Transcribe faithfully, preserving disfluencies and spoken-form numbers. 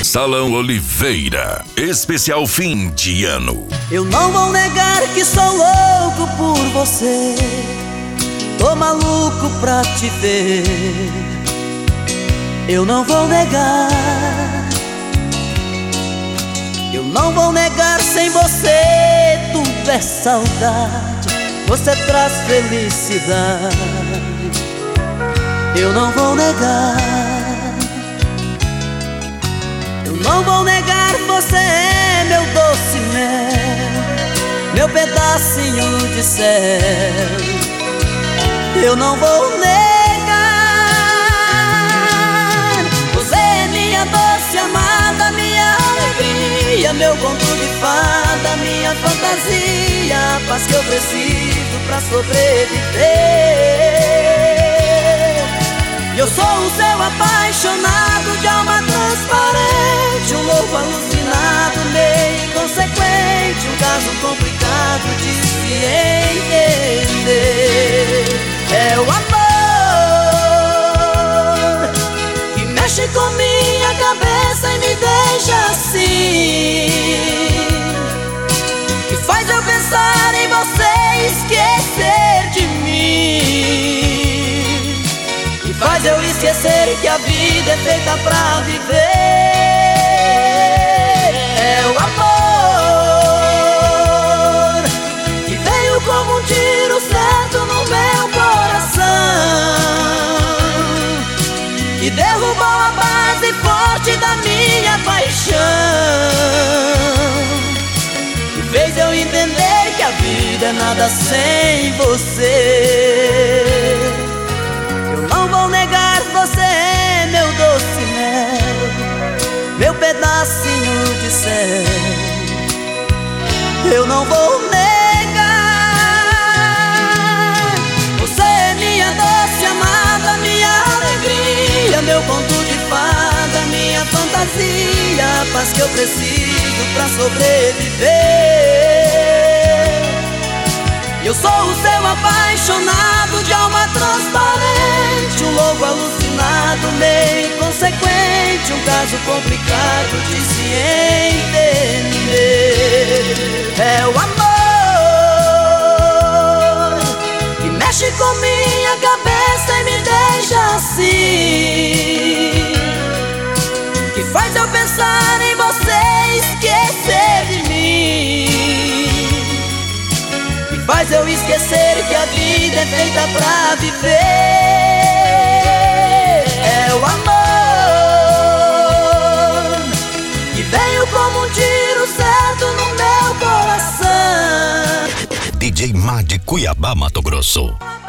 Salão Oliveira, especial fim de ano. Eu não vou negar que sou louco por você, tô maluco pra te ver. Eu não vou negar, eu não vou negar, sem você tudo é saudade, você traz felicidade. Eu não vou negar, eu não vou negar, você é meu doce mel, meu pedacinho de céu. Eu não vou negar, você é minha doce amada, minha alegria, meu conto de fada, minha fantasia, a paz que eu preciso pra sobreviver. Eu sou o seu apaixonado, de alma transparente, um louco alucinado, meio inconsequente, um caso complicado de se entender. É o amor que mexe com minha cabeça e me deixa assim, que faz eu pensar em você e esquecer de mim, faz eu esquecer que a vida é feita pra viver. É o amor que veio como um tiro certo no meu coração, que derrubou a base forte da minha paixão, que fez eu entender que a vida é nada sem você. Não vou negar, você é meu doce mel, meu pedacinho de céu. Eu não vou negar, você é minha doce amada, minha alegria, meu conto de fada, minha fantasia, a paz que eu preciso pra sobreviver. Eu sou o seu apaixonado, de alma transparente, um louco alucinado, meio inconsequente, um caso complicado de se entender. É o amor que mexe com minha cabeça e me deixa assim, que faz eu pensar em você e esquecer de mim, faz eu esquecer que a vida é feita pra viver. É o amor que veio como um tiro certo no meu coração. D J Mad de Cuiabá, Mato Grosso.